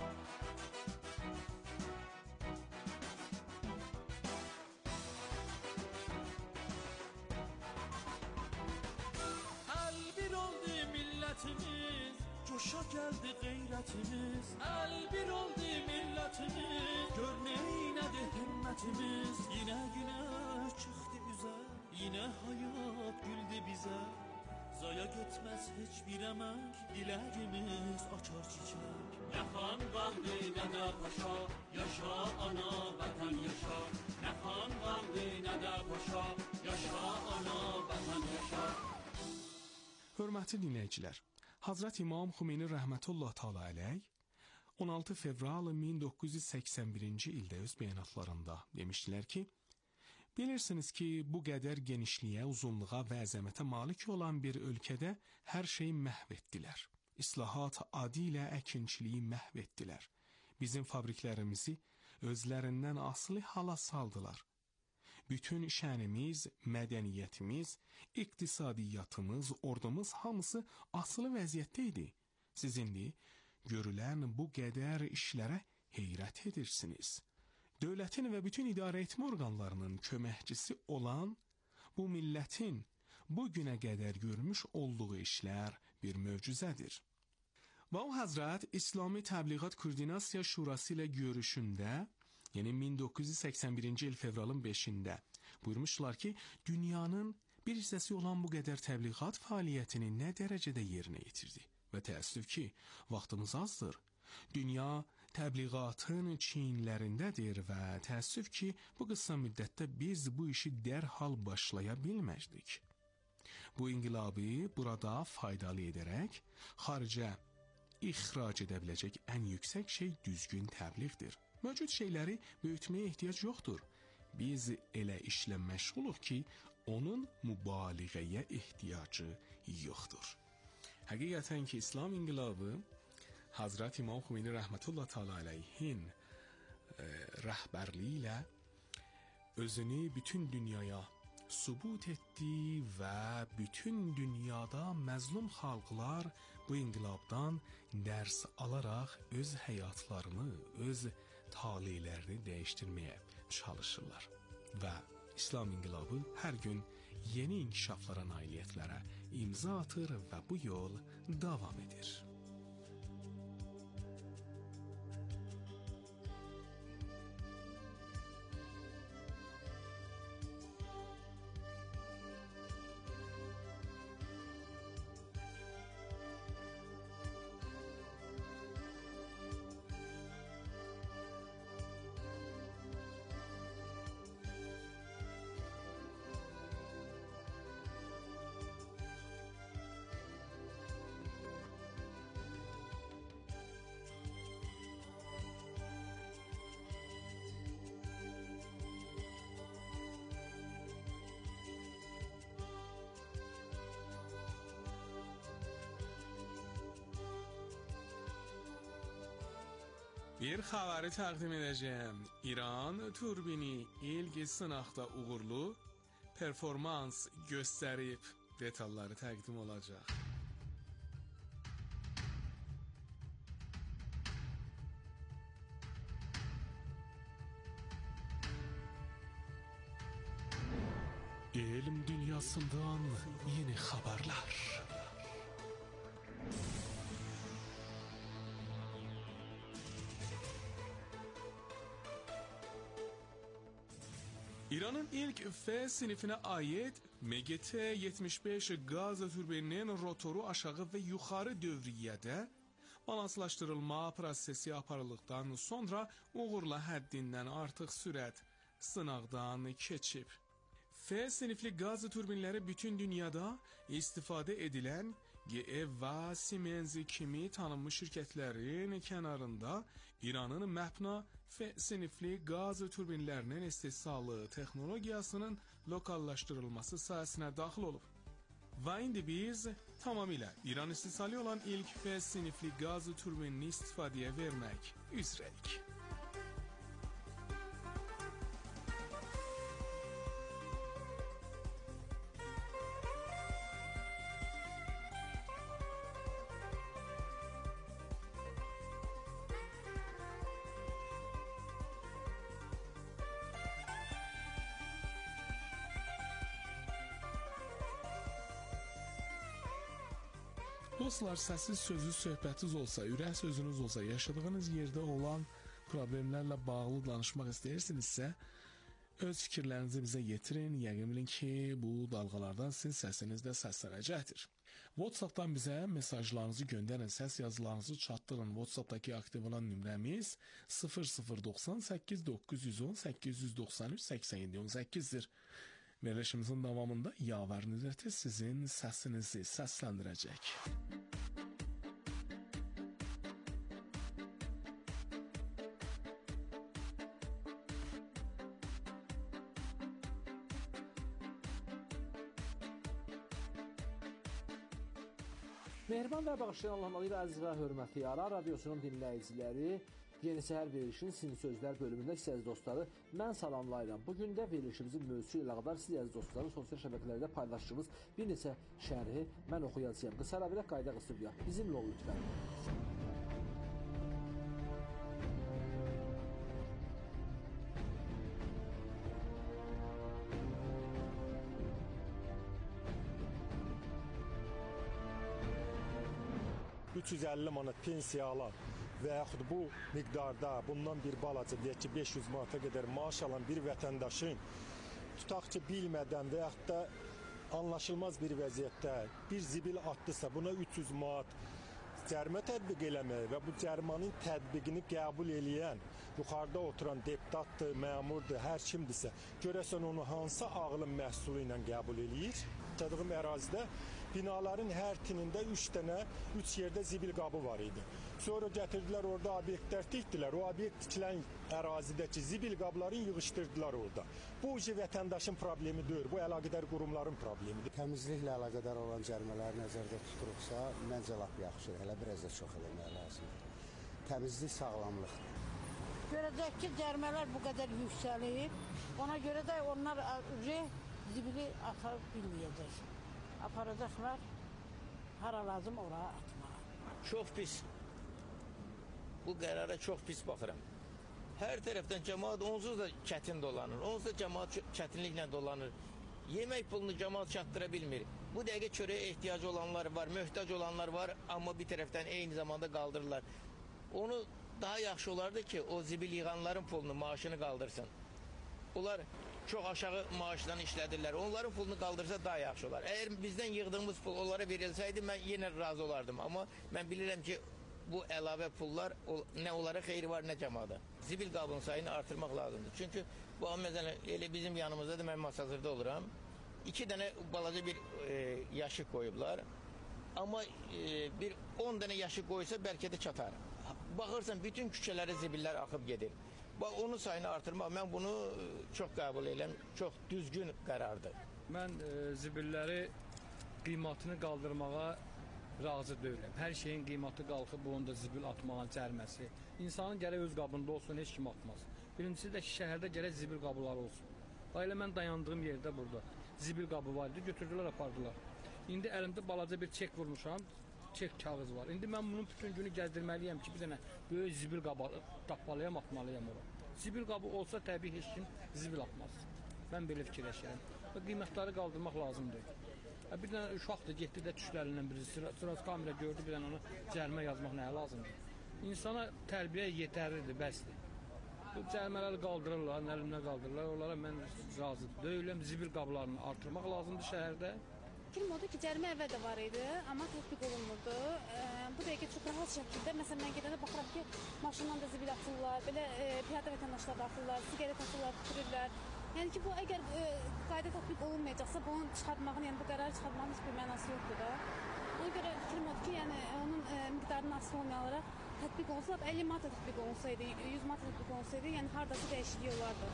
Speaker 7: Əl bir oldu millətimiz, coşa gəldi qeyrətimiz. Əl bir oldu millətimiz, gör neynədir himmətimiz. Yine güneş çıxdı üzə, yine hayat güldü bizə. Zaya getməz heç bir əmək, diləkimiz açar çiçək. Nə xan qaldı, nə də paşa, yaşa ana vətən yaşa. Nə xan qaldı, nə də paşa, yaşa ana vətən yaşa.
Speaker 4: Hörmətli dinləyicilər, Hazret İmam Xümeyni rəhmətullah təala əleyh on altı fevral min doqquz yüz səksən birinci ildə öz bəyanatlarında demişdilər ki, bilirsiniz ki, bu qədər genişliyə, uzunluğa və əzəmətə malik olan bir ölkədə hər şeyi məhv etdilər. İslahat adı ilə əkinçiliyi məhv etdilər. Bizim fabriklərimizi özlərindən asılı hala saldılar. Bütün şənimiz, mədəniyyətimiz, iqtisadiyyatımız, ordumuz hamısı asılı vəziyyətdə idi. Siz indi görülən bu qədər işlərə heyrət edirsiniz. Dövlətin və bütün idarə etmə orqanlarının köməkçisi olan bu millətin bu günə qədər görmüş olduğu işlər bir möcüzədir. Və o Həzrət İslami Təbliğat Koordinasiya Şurası ilə görüşündə, yəni min doqquz yüz səksən birinci il fevralın beşində buyurmuşlar ki, dünyanın bir hissəsi olan bu qədər təbliğat fəaliyyətini nə dərəcədə yerinə yetirdi. Və təəssüf ki, vaxtımız azdır. Dünya təbliğatın çiyinlərindədir və təəssüf ki, bu qısa müddətdə biz bu işi dərhal başlaya bilməzdik. Bu inqilabı burada faydalı edərək, xaricə ixrac edə biləcək ən yüksək şey düzgün təbliğdir. Mövcud şeyləri böyütməyə ehtiyac yoxdur. Biz elə işlə məşğuluq ki, onun mübaliğəyə ehtiyacı yoxdur. Həqiqətən ki, İslam inqilabı Hazret İmam Xümeyni rəhmətullah təala əleyhin e, rəhbərliyi ilə özünü bütün dünyaya sübut etdi və bütün dünyada məzlum xalqlar bu inqilabdan dərs alaraq öz həyatlarını, öz taleylərini dəyişdirməyə çalışırlar. Və İslam inqilabı hər gün yeni inkişaflara, nailiyyətlərə imza atır və bu yol davam edir. Bir xəbəri təqdim edəcəm. İran turbini ilk sınaqda uğurlu performans göstərib. Detalları təqdim olacaq. Elm dünyasından yeni xəbərlər. İranın ilk F sinifinə aid M G T yetmiş beş qaz turbininin rotoru aşağı və yuxarı dövriyyədə balanslaşdırılma prosesi aparıldıqdan sonra uğurla həddindən artıq sürət sınaqdan keçib. F sinifli qaz turbinləri bütün dünyada istifadə edilən G E və Siemens kimi tanınmış şirkətlərin kənarında İranın Məpna F sinifli qaz turbinlərinin istehsalı texnologiyasının lokallaşdırılması sahəsinə daxil olub. Və indi biz tamamilə İran istehsalı olan ilk F sinifli qaz turbinini istifadəyə vermək üzrəyik. Dostlar, səssiz sözü söhbətiniz olsa, ürək sözünüz olsa, yaşadığınız yerdə olan problemlərlə bağlı danışmaq istəyirsinizsə, öz fikirlərinizi bizə yetirin. Yəqin bilin ki, bu dalğalardan sizin səsiniz də səslənəcəkdir. WhatsApp-dan bizə mesajlarınızı göndərin, səs yazılarınızı çatdırın. WhatsApp-daki aktiv olan nömrəmiz sıfır sıfır doxsan səkkiz doqquz yüz on səkkiz yüz doxsan üç səksən yeddi on səkkizdir. Verilişimizin davamında Yavərin Üzəti sizin səsinizi səsləndirəcək.
Speaker 8: Mehriban və bağışlayan Allah'ın adıyla əziz və hörmətli Ara radiosunun dinləyiciləri, Yeni Səhər verilişinin Sizin Sözlər bölümündə siz əziz dostları mən salamlayıram. Bugün də verilişimizin mövzusu ilə qədər siz əziz dostları sosial şəbəkələrdə paylaşdığımız bir neçə şərhi mən oxuyacağım. Qısa və qayda qısıbya. Bizimlə ol lütfən.
Speaker 9: üç yüz əlli manat pensiya alan və yaxud bu miqdarda bundan bir balaca deyək ki beş yüz manata qədər maaş alan bir vətəndaşın tutaq ki bilmədən və yaxud da anlaşılmaz bir vəziyyətdə bir zibil atdısa buna üç yüz manat cərimə tətbiq eləmək və bu cərimanın tətbiqini qəbul eləyən yuxarıda oturan deputatdır, məmurdur, hər kimdirsə görəsən onu hansı ağlın məhsulu ilə qəbul eləyir? Yaşadığım ərazidə binaların hər tinində üç dənə, üç yerdə zibil qabı var idi. Sonra gətirdilər orada obyektlər tikdilər. O obyekt tikilən ərazidəki zibil qablarını yığışdırdılar orada. Bu ucu vətəndaşın problemi deyil, bu əlaqədar qurumların problemidir.
Speaker 10: Təmizliklə əlaqədar olan cərimələri nəzərdə tuturuqsa, məncə lap yaxşıdır. Hələ biraz da çox eləmək lazımdır. Təmizlik sağlamlıqdır.
Speaker 11: Görəcək ki, cərimələr bu qədər yüksəlib, ona görə də onlar zibili ata bilməyəcək. Aparacaqlar, hara lazım oraya atmağa.
Speaker 12: Çox pis, bu qərara çox pis baxıram. Hər tərəfdən cəmaat onsuz da çətin dolanır, onsuz da cəmaat çətinliklə dolanır. Yemək pulunu cəmaat çatdıra bilmir. Bu dəqiqə çörəyə ehtiyacı olanlar var, möhtac olanlar var, amma bir tərəfdən eyni zamanda qaldırırlar. Onu daha yaxşı olardı ki, o zibil yığanların pulunu, maaşını qaldırsın. Onlar çox aşağı maaşdan işlədirlər. Onların pulunu qaldırsa daha yaxşı olar. Əgər bizdən yığdığımız pul onlara verilsəydi, mən yenə razı olardım. Amma mən bilirəm ki, bu əlavə pullar nə onlara xeyri var, nə cəmaata. Zibil qabının sayını artırmaq lazımdır. Çünki bu, məsələn, elə bizim yanımızda da mən Masazırda oluram. İki dənə balaca bir e, yaşı qoyublar. Amma e, bir on dənə yaşı qoysa bəlkə də çatar. Baxırsan, bütün küçələrə zibillər axıb gedir. Bax, onun sayını artırmaq, mən bunu çox qəbul edirəm, çox düzgün qərardır.
Speaker 13: Mən e, zibilləri qiymətini qaldırmağa razı deyiləm. Hər şeyin qiyməti qalxıb, bunun da zibil atmağın cəriməsi. İnsanın gərək öz qabında olsun, heç kim atmaz. Birincisi də ki, şəhərdə gərək zibil qabıları olsun. Da elə mən dayandığım yerdə burada zibil qabı var idi, götürdülər, apardılar. İndi əlimdə balaca bir çek vurmuşam, çek kağız var. İndi mən bunun bütün günü gəzdirməliyəm ki, bir dənə böyük zibil qabı tapmalıyam, atmalıyam ora. Zibil qabı olsa təbii heç kim zibil atmaz. Mən belə fikirləşirəm. Və qiymətləri qaldırmaq lazımdır. Bir dənə uşaqdır, getdi də tüşlərindən birisi, sırası kamera gördü, bir dənə ona cərimə yazmaq nəyə lazımdır? İnsana tərbiyə yetərlidir, bəsdir. Bu cərimələri qaldırırlar, nəlimlə qaldırırlar, onlara mən razı deyiləm. Zibil qablarını artırmaq lazımdır şəhərdə.
Speaker 14: Fikrim odur ki, cərimə əvvəl də var idi, amma tətbiq olunmurdu. E, bu dəqiqə çox rahat şəkildə, məsələn, mən gedəndə baxıram ki, maşından da zibil atırlar, belə e, piyada vətəndaşlar da atırlar, sigaret atırlar, tükürürlər. Yəni ki, bu əgər e, qayda tətbiq olunmayacaqsa, bunun çıxartmağın, yəni bu qərarı çıxartmağın heç bir mənası yoxdur da. Ona görə fikrim odur ki, yəni onun e, miqdarının asılı olmayalaraq tətbiq olsa, əlli manat tətbiq olsaydı, yüz manat tətbiq olsaydı, yəni hardasa dəyişiklik olardı.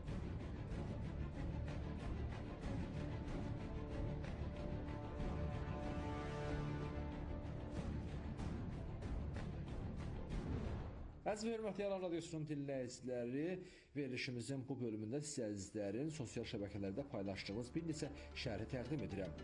Speaker 8: Əziz və hörmətli Alan Radiosunun dinləyiciləri, verilişimizin bu bölümündə sizlərin sosial şəbəkələrdə paylaşdığımız bir neçə şərhi təqdim edirəm.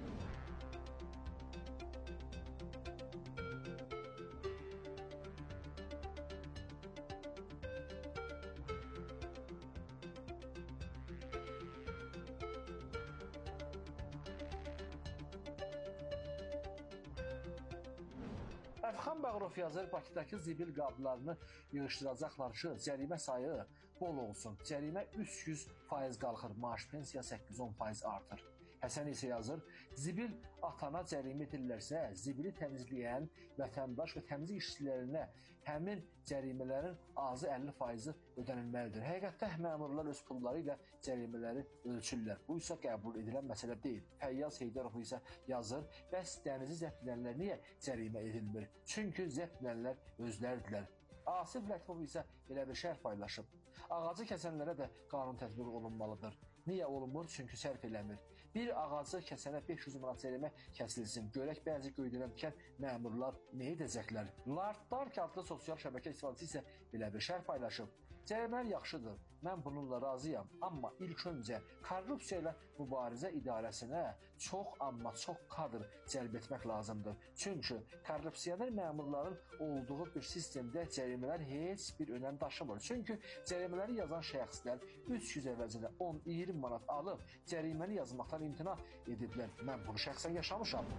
Speaker 8: Əfxan Bağırov yazır, Bakıdakı zibil qablarını yığışdıracaqlar ki, cərimə sayı bol olsun. Cərimə üç yüz faiz qalxır, maaş pensiya səkkiz on faiz artır. Həsən isə yazır, zibil atana cərimə edirlərsə, zibili təmizləyən vətəndaş və təmizlik işçilərinə həmin cərimələrin azı əlli faizi ödənilməlidir. Həqiqətdə məmurlar öz pulları ilə cərimələri ölçürlər. Bu isə qəbul edilən məsələ deyil. Fəyyaz Heydərov isə yazır, bəs dənizi zəbt edənlər niyə cərimə edilmir? Çünki zəbt edənlər özlərdilər. Asif Lətifov isə belə bir şərh paylaşıb. Ağacı kəsənlərə də qanun tətbiq olunmalıdır. Niyə olunmur? Çünki sərf eləmir. Bir ağacı kəsənə beş yüz manat cərimə kəsilsin. Görək bəzi göydələn tikən məmurlar nə edəcəklər? Lard Dark adlı sosial şəbəkə istifadəçisi isə belə bir şərh paylaşıb. Cərimələr yaxşıdır, mən bununla razıyam. Amma ilk öncə korrupsiya ilə mübarizə idarəsinə çox, amma çox kadr cəlb etmək lazımdır. Çünki korrupsiyaner məmurların olduğu bir sistemdə cərimələr heç bir önəm daşımır. Çünki cərimələri yazan şəxslər üç yüz əvəzinə on iyirmi manat alıb cəriməni yazmaqdan imtina ediblər. Mən bunu şəxsən yaşamışam.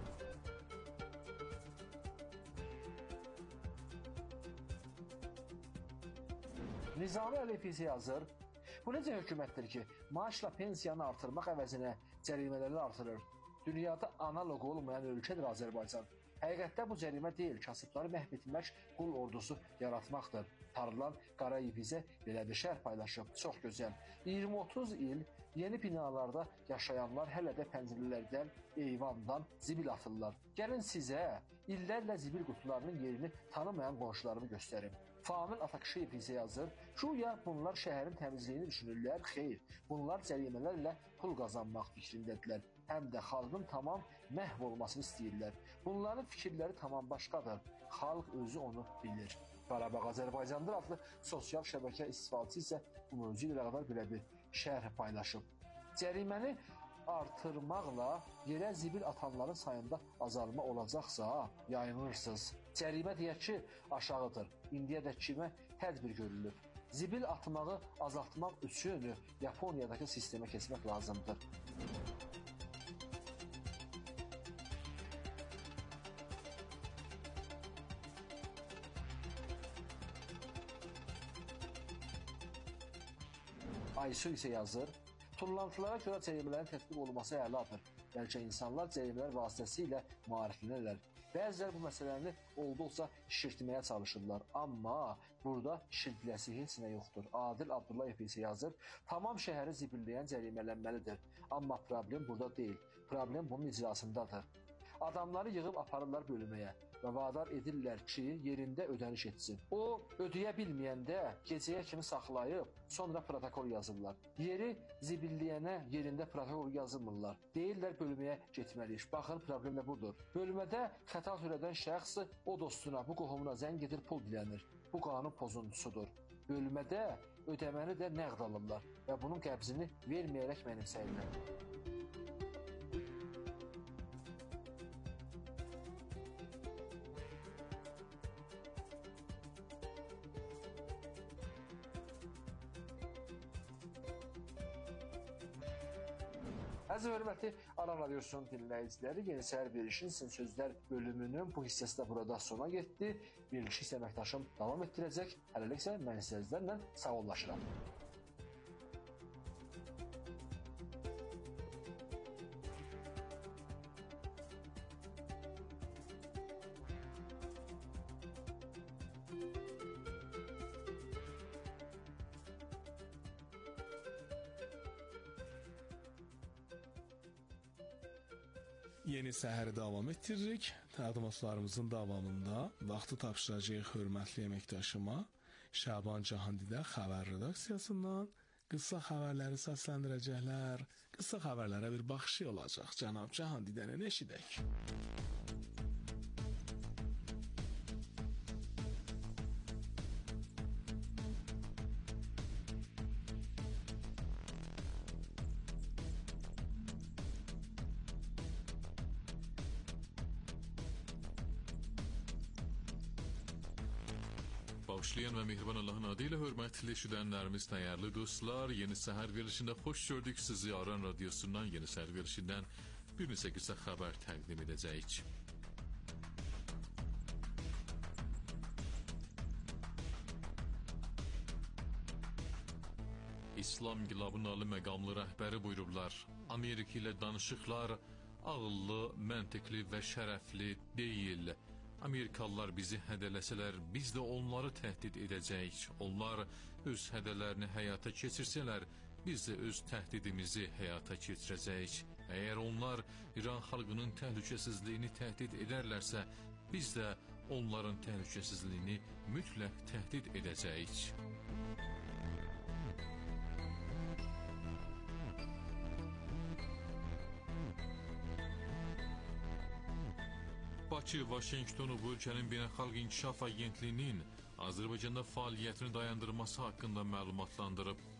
Speaker 8: Nizami Əliyev isə yazır, bu necə hökumətdir ki, maaşla pensiyanı artırmaq əvəzinə cərimələri artırır. Dünyada analoq olmayan ölkədir Azərbaycan. Həqiqətdə bu cərimə deyil, kasıbları məhv etmək, qul ordusu yaratmaqdır. Tarlan Qarayev isə belə bir şərh paylaşıb. Çox gözəl. iyirmi otuz il yeni binalarda yaşayanlar hələ də pəncərələrdən, eyvandan zibil atırlar. Gəlin sizə illərlə zibil qutularının yerini tanımayan qonşularımı göstərim. Famil Atakşiyev isə yazır, güya bunlar şəhərin təmizliyini düşünürlər, xeyr, bunlar cərimələrlə pul qazanmaq fikrindədirlər, həm də xalqın tamam məhv olmasını istəyirlər. Bunların fikirləri tamam başqadır, xalq özü onu bilir. Qarabağ Azərbaycandır adlı sosial şəbəkə istifadəçisi isə bu mövzu ilə qədər belə bir şərh paylaşıb. Cəriməni artırmaqla yerə zibil atanların sayında azalma olacaqsa, yayınırsınız. Cərimə deyək ki, aşağıdır. İndiyədək kimə tədbir görülür. Zibil atmağı azaltmaq üçün Yaponiyadakı sistemə keçmək lazımdır. Aysu isə yazır, tullantılara görə cərimələrin tətbiq olunması əladır. Bəlkə insanlar cərimələr vasitəsilə maariflənirlər. Bəziləri bu məsələni olduqca şişirtməyə çalışırlar. Amma burada şişirtiləsi heç nə yoxdur. Adil Abdullayev isə yazır, tamam şəhəri zibilləyən cərimələnməlidir. Amma problem burada deyil. Problem bunun icrasındadır. Adamları yığıb aparırlar bölməyə və vadar edirlər ki, yerində ödəniş etsin. O, ödəyə bilməyəndə gecəyə kimi saxlayıb, sonra protokol yazırlar. Yeri zibilləyənə yerində protokol yazılmırlar. Deyirlər bölməyə getməliyik. Baxın, problem də budur. Bölmədə xəta törədən şəxs o dostuna, bu qohumuna zəng edir, pul dilənir. Bu qanun pozuntusudur. Bölmədə ödəməni də nəqd alırlar və bunun qəbzini verməyərək mənimsəyirlər. Əziz və hörmətli Alan Radiosunun dinləyiciləri, Yeni Səhər verilişinin Sizin Sözlər bölümünün bu hissəsi də burada sona getdi. Verilişi isə əməkdaşım davam etdirəcək. Hələlik isə mən sizlərlə sağollaşıram.
Speaker 4: Yeni Səhəri davam etdiririk.
Speaker 15: Təqdimatlarımızın davamında vaxtı tapşıracağıq hörmətli əməkdaşıma Şaban Cahandidə xəbər redaksiyasından qısa xəbərləri səsləndirəcəklər. Qısa xəbərlərə bir baxışı olacaq. Cənab Cahandidəni eşidək.
Speaker 1: Bağışlayan ve mehriban Allah'ın adıyla hürmetli eşidenlerimiz, değerli dostlar, Yeni Səhər verilişinde hoş gördük sizi. Aran Radyosu'ndan Yeni Səhər verilişinden bir neçə qısa xəbər təqdim edəcəyik. İslam İnqilabının ali məqamlı rəhbəri buyurublar: Amerika ilə danışıqlar ağıllı, məntiqli və şərəfli deyil. Amerikalılar bizi hədələsələr, biz də onları təhdid edəcəyik. Onlar öz hədələrini həyata keçirsələr, biz də öz təhdidimizi həyata keçirəcəyik. Əgər onlar İran xalqının təhlükəsizliyini təhdid edərlərsə, biz də onların təhlükəsizliyini mütləq təhdid edəcəyik. Bakı, Vaşinqtonu bu ölkənin Beynəlxalq İnkişaf Agentliyinin Azərbaycanda fəaliyyətini dayandırması haqqında məlumatlandırıb.